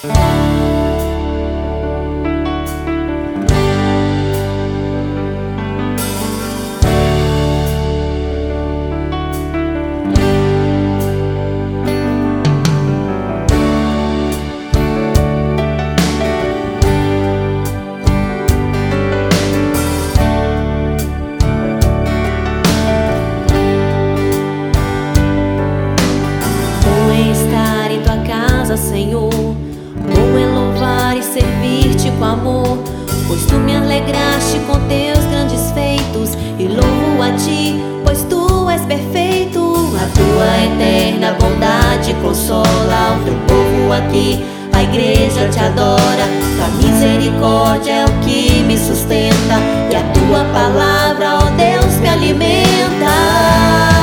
Senhor, bom é louvar e servir-te com amor, pois tu me alegraste com teus grandes feitos, e louvo a ti, pois tu és perfeito. A tua eterna bondade consola o teu povo aqui, a igreja te adora. Tua misericórdia é o que me sustenta, e a tua palavra, ó Deus, me alimenta.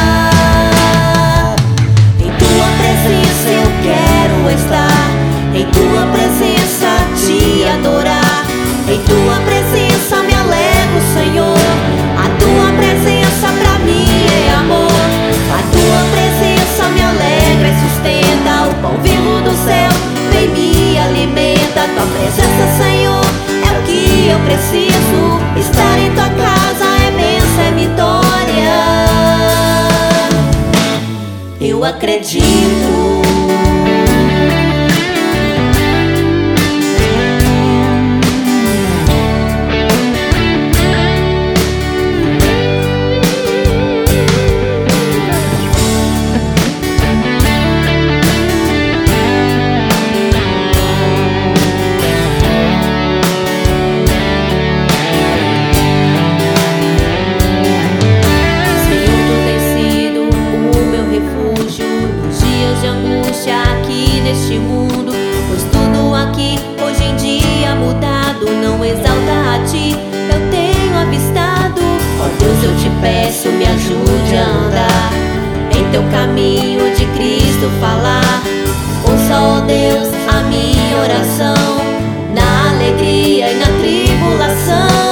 Em tua presença te adorar, em tua presença me alegro, Senhor. A tua presença pra mim é amor, a tua presença me alegra e sustenta. O pão vivo do céu vem me alimenta. Tua presença, Senhor, é o que eu preciso. Estar em tua casa é bênção, é vitória. Eu acredito. Neste mundo, pois tudo aqui hoje em dia mudado não exalta a ti, eu tenho avistado. Ó Deus, eu te peço, me ajude a andar em teu caminho de Cristo falar. Ouça, ó Deus, a minha oração, na alegria e na tribulação.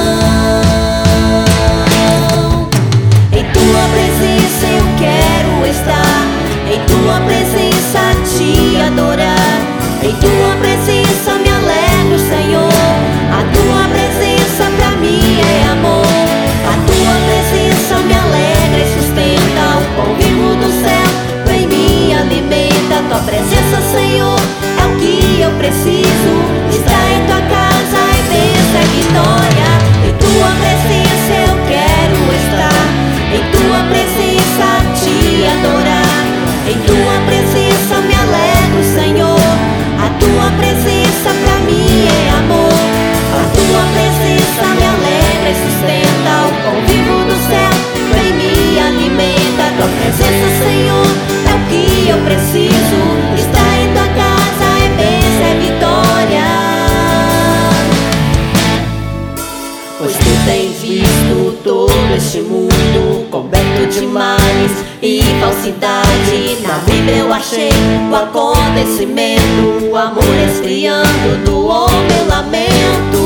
Em tua presença eu quero estar, em tua presença te adorar, em tua presença me alegro, Senhor. A tua presença pra mim é amor, a tua presença me alegra e sustenta. O pão vivo do céu vem me alimenta. Tua presença, Senhor, é o que eu preciso. Estar em tua casa é bênção, é vitória. Em tua presença eu quero estar, em tua presença te adorar, em tua presença me alegro, Senhor. A tua presença pra mim é amor, a tua presença me alegra e sustenta. O pão vivo do céu vem me alimenta. Tua presença, Senhor, é o que eu preciso. Estar em tua casa é bênção, é vitória. Pois tu tens visto todo este mundo coberto de males e falsidade. Na Bíblia eu achei o acontecimento, o amor esfriando do meu lamento.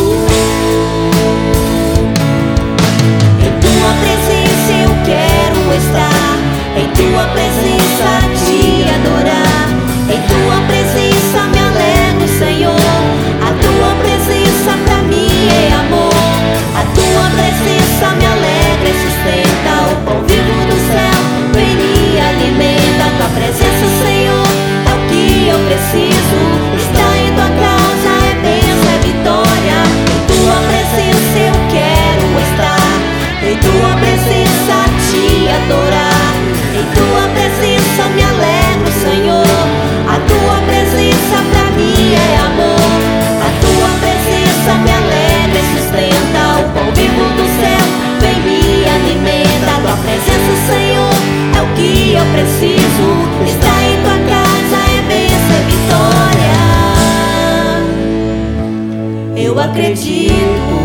Em tua presença eu quero estar, em tua presença te adorar, em tua presença me alegro, Senhor. A tua presença pra mim é amor, a tua presença me alegra e sustenta. O pão vivo do céu vem me alimenta. Tua presença, Senhor, é o que eu preciso. Estar em tua casa é bênção, é vitória. Em tua presença eu quero estar, em tua presença te adorar, em tua presença me alegro, Senhor. A tua presença pra mim é amor, a tua presença me alegra e sustenta. O pão vivo do céu vem me alimenta. Tua presença, Senhor, é o que eu preciso. Estar em tua casa é bênção, é vitória. Eu acredito.